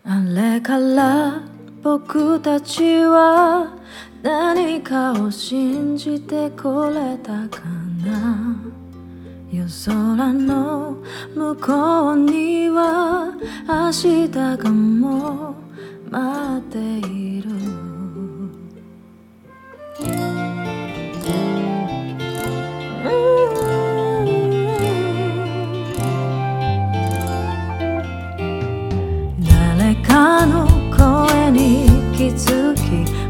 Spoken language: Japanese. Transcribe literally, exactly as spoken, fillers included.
あれから僕たちは何かを信じてこれたかな。夜空の向こうには明日がもう待っている。誰かの声に気づき